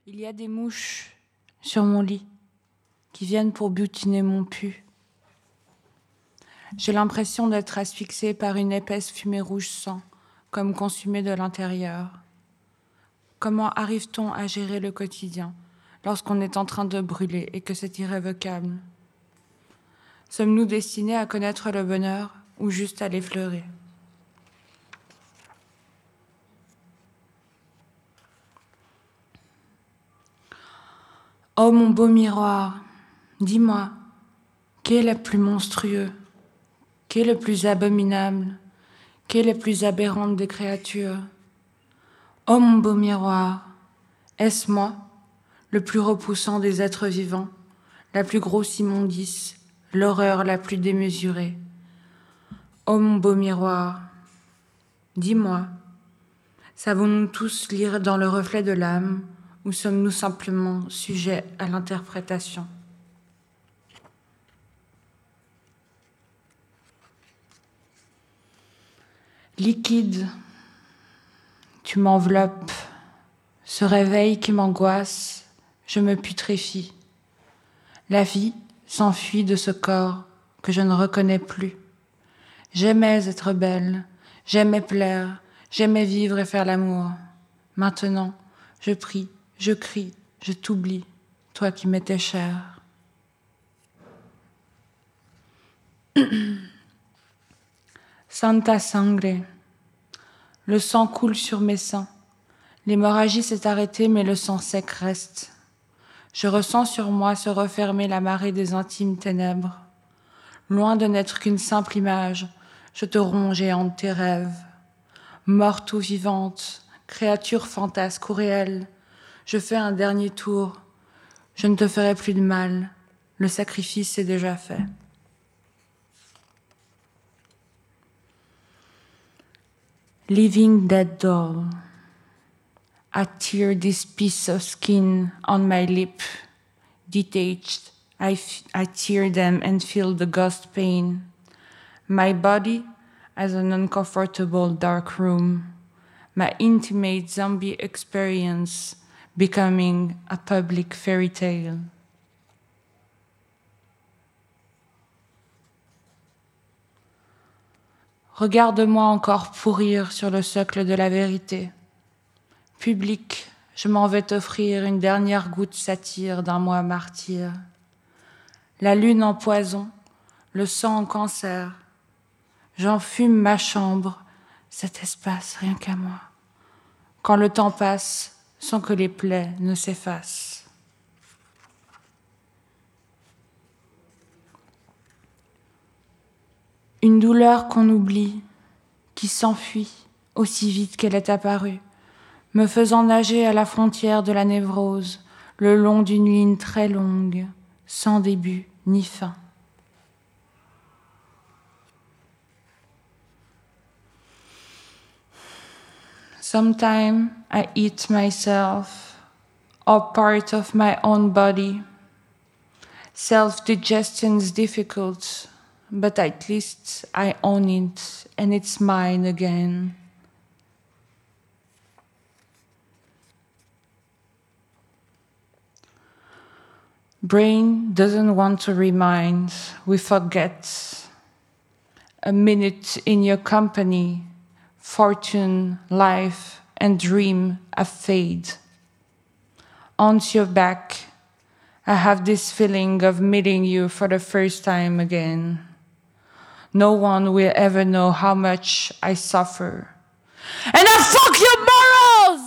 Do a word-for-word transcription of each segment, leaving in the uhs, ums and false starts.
Il y a des mouches sur mon lit qui viennent pour butiner mon pu. J'ai l'impression d'être asphyxiée par une épaisse fumée rouge sang, comme consumée de l'intérieur. Comment arrive-t-on à gérer le quotidien lorsqu'on est en train de brûler et que c'est irrévocable? Sommes-nous destinés à connaître le bonheur ou juste à l'effleurer? Oh mon beau miroir, dis-moi, qui est le plus monstrueux, qui est le plus abominable, qui est le plus aberrante des créatures? Oh mon beau miroir, est-ce moi, le plus repoussant des êtres vivants, la plus grosse immondice, l'horreur la plus démesurée? Oh mon beau miroir, dis-moi, savons-nous tous lire dans le reflet de l'âme ou sommes-nous simplement sujets à l'interprétation? Liquide, tu m'enveloppes, ce réveil qui m'angoisse, je me putréfie. La vie s'enfuit de ce corps que je ne reconnais plus. J'aimais être belle, j'aimais plaire, j'aimais vivre et faire l'amour. Maintenant, je prie, je crie, je t'oublie, toi qui m'étais chère. Santa Sangre, le sang coule sur mes seins. L'hémorragie s'est arrêtée, mais le sang sec reste. Je ressens sur moi se refermer la marée des intimes ténèbres. Loin de n'être qu'une simple image, je te ronge et hante tes rêves. Morte ou vivante, créature fantasque ou réelle, je fais un dernier tour. Je ne te ferai plus de mal. Le sacrifice est déjà fait. Living dead doll. I tear this piece of skin on my lip. Detached, I, f- I tear them and feel the ghost pain. My body as an uncomfortable dark room. My intimate zombie experience becoming a public fairy tale. Regarde-moi encore pourrir sur le socle de la vérité. Public, je m'en vais t'offrir une dernière goutte satire d'un moi martyr. La lune en poison, le sang en cancer. J'enfume ma chambre, cet espace rien qu'à moi. Quand le temps passe, sans que les plaies ne s'effacent. Une douleur qu'on oublie, qui s'enfuit aussi vite qu'elle est apparue, me faisant nager à la frontière de la névrose, le long d'une ligne très longue, sans début ni fin. Sometimes I eat myself, or part of my own body. Self-digestion's difficult, but at least I own it, and it's mine again. Brain doesn't want to remind, we forget. A minute in your company, fortune, life, and dream a fade. Onto your back, I have this feeling of meeting you for the first time again. No one will ever know how much I suffer. And I fuck your morals!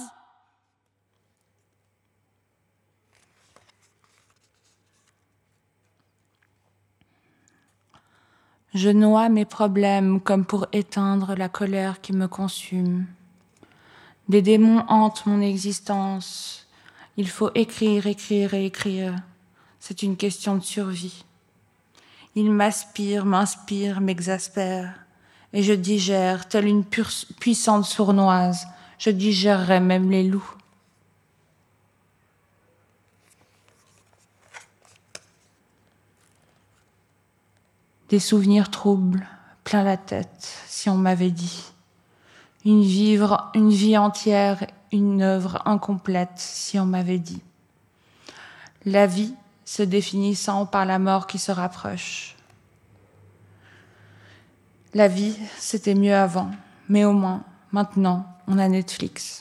Je noie mes problèmes comme pour éteindre la colère qui me consume. Des démons hantent mon existence. Il faut écrire, écrire et écrire. C'est une question de survie. Ils m'aspirent, m'inspirent, m'exaspèrent. Et je digère, telle une pure, puissante sournoise. Je digérerai même les loups. Des souvenirs troubles, plein la tête, si on m'avait dit. Une, vivre, une vie entière, une œuvre incomplète si on m'avait dit. La vie se définissant par la mort qui se rapproche. La vie, c'était mieux avant, mais au moins, maintenant, on a Netflix.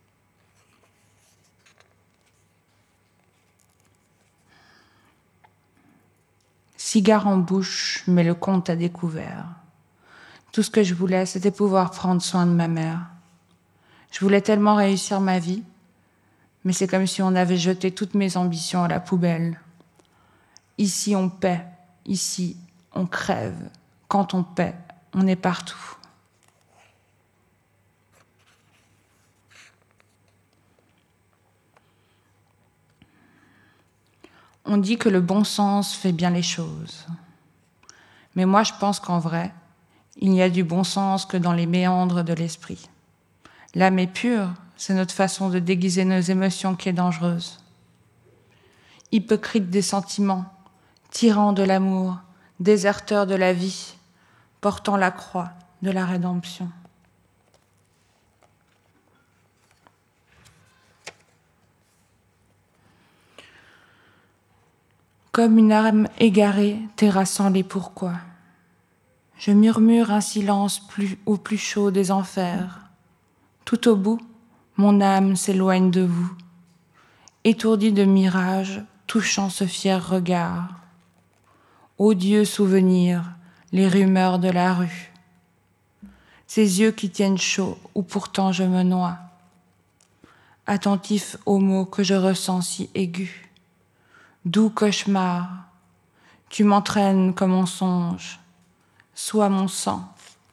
Cigare en bouche, mais le compte à découvert. Tout ce que je voulais, c'était pouvoir prendre soin de ma mère. Je voulais tellement réussir ma vie, mais c'est comme si on avait jeté toutes mes ambitions à la poubelle. Ici, on paie. Ici, on crève. Quand on paie, on est partout. On dit que le bon sens fait bien les choses. Mais moi, je pense qu'en vrai, il n'y a du bon sens que dans les méandres de l'esprit. L'âme est pure, c'est notre façon de déguiser nos émotions qui est dangereuse. Hypocrite des sentiments, tyran de l'amour, déserteur de la vie, portant la croix de la rédemption. Comme une âme égarée terrassant les pourquoi. Je murmure un silence plus, au plus chaud des enfers. Tout au bout, mon âme s'éloigne de vous, étourdie de mirages, touchant ce fier regard. Odieux souvenirs, les rumeurs de la rue. Ces yeux qui tiennent chaud, où pourtant je me noie. Attentif aux mots que je ressens si aigus. Doux cauchemar, tu m'entraînes comme on songe, sois mon sang.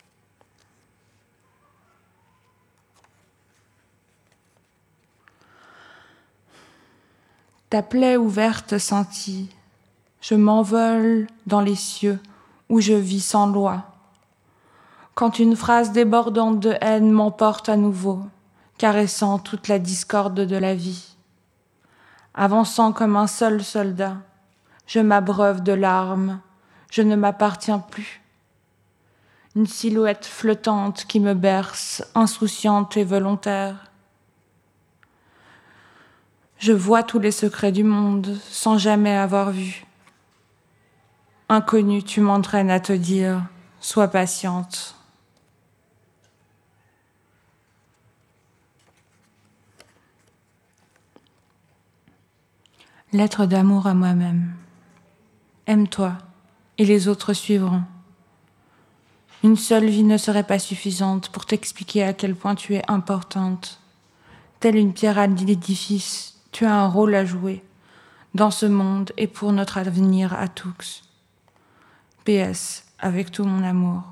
Ta plaie ouverte sentie, je m'envole dans les cieux où je vis sans loi. Quand une phrase débordante de haine m'emporte à nouveau, caressant toute la discorde de la vie. Avançant comme un seul soldat, je m'abreuve de larmes, je ne m'appartiens plus. Une silhouette flottante qui me berce, insouciante et volontaire. Je vois tous les secrets du monde sans jamais avoir vu. Inconnu, tu m'entraînes à te dire, sois patiente. Lettre d'amour à moi-même. Aime-toi, et les autres suivront. Une seule vie ne serait pas suffisante pour t'expliquer à quel point tu es importante. Telle une pierre à l'édifice, tu as un rôle à jouer dans ce monde et pour notre avenir à tous. P S. Avec tout mon amour.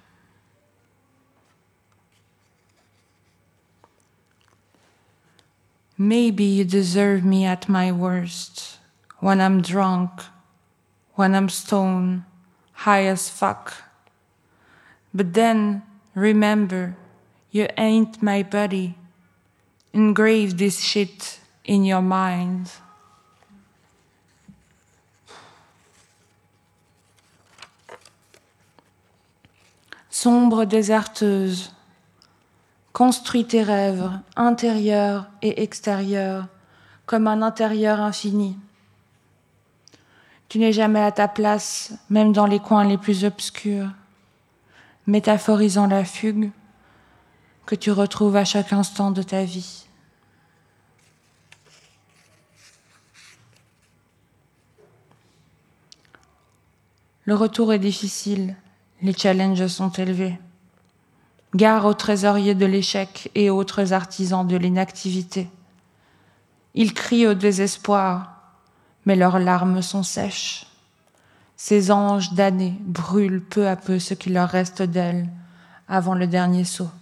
Maybe you deserve me at my worst, when I'm drunk, when I'm stoned, high as fuck. But then, remember, you ain't my buddy. Engrave this shit in your mind. Sombre déserteuse, construis tes rêves, intérieurs et extérieurs, comme un intérieur infini. Tu n'es jamais à ta place, même dans les coins les plus obscurs, métaphorisant la fugue que tu retrouves à chaque instant de ta vie. Le retour est difficile, les challenges sont élevés. Gare aux trésoriers de l'échec et autres artisans de l'inactivité. Ils crient au désespoir, mais leurs larmes sont sèches. Ces anges damnés brûlent peu à peu ce qu'il leur reste d'elles avant le dernier saut.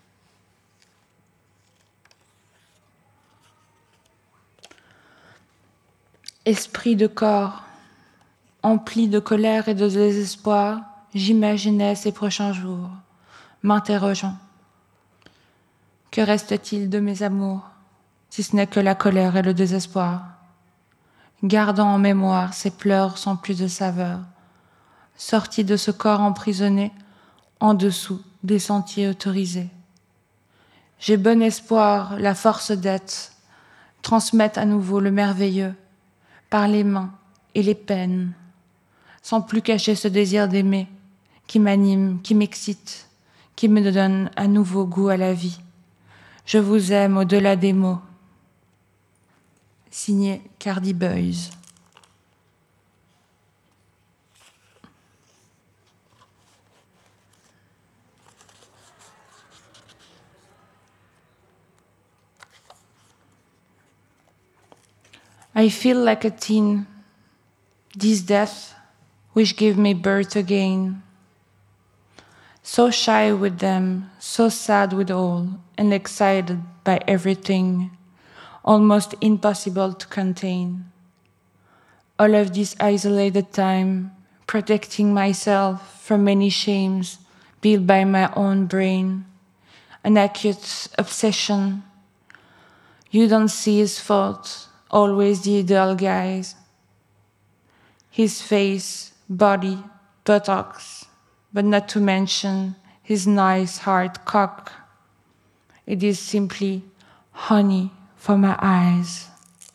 Esprit de corps, empli de colère et de désespoir, j'imaginais ces prochains jours, m'interrogeant. Que reste-t-il de mes amours, si ce n'est que la colère et le désespoir? Gardant en mémoire ces pleurs sans plus de saveur, sortis de ce corps emprisonné, en dessous des sentiers autorisés. J'ai bon espoir, la force d'être, transmettre à nouveau le merveilleux, par les mains et les peines, sans plus cacher ce désir d'aimer, qui m'anime, qui m'excite, qui me donne à nouveau goût à la vie. Je vous aime au-delà des mots. Signé Cardi Boys. I feel like a teen, this death which gave me birth again. So shy with them, so sad with all, and excited by everything, almost impossible to contain. All of this isolated time, protecting myself from many shames built by my own brain, an acute obsession. You don't see his fault, always the ideal guys. His face, body, buttocks, but not to mention his nice hard cock. It is simply honey for my eyes.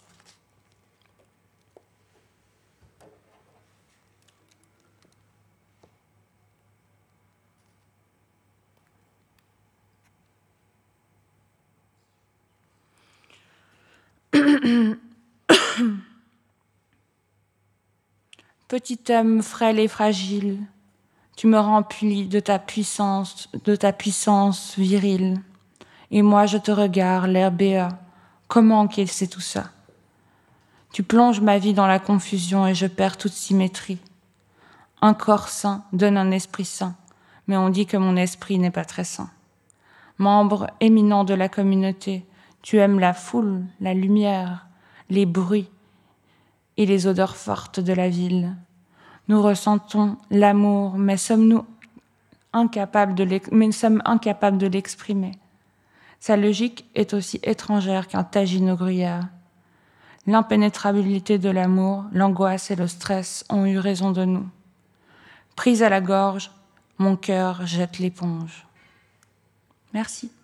Petit homme frêle et fragile, tu me remplis de ta puissance, de ta puissance virile. Et moi je te regarde, l'air béat. Comment encaisser tout ça? Tu plonges ma vie dans la confusion et je perds toute symétrie. Un corps sain donne un esprit sain, mais on dit que mon esprit n'est pas très sain. Membre éminent de la communauté, tu aimes la foule, la lumière, les bruits et les odeurs fortes de la ville. Nous ressentons l'amour, mais sommes-nous incapables de l'ex- mais nous sommes incapables de l'exprimer. Sa logique est aussi étrangère qu'un tagine au gruyère. L'impénétrabilité de l'amour, l'angoisse et le stress ont eu raison de nous. Prise à la gorge, mon cœur jette l'éponge. Merci.